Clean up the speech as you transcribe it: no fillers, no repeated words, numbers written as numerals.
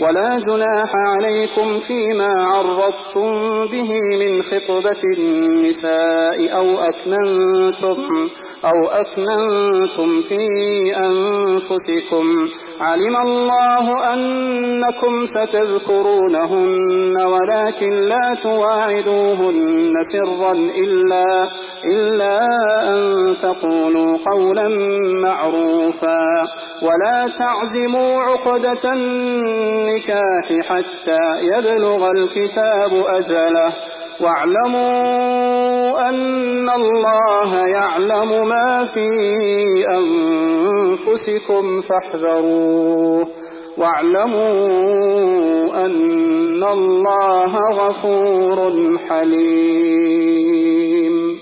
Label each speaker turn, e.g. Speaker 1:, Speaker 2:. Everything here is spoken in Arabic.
Speaker 1: ولا جناح عليكم فيما عرضتم به من خطبة النساء أو أكننتم في أنفسكم. علم الله أنكم ستذكرونهن ولكن لا تواعدوهن سرا إلا أن تقولوا قولا معروفا. ولا تعزموا عقدة النكاح حتى يبلغ الكتاب أجله واعلموا أن الله يعلم ما في أنفسكم فاحذروه واعلموا أن الله غفور حليم.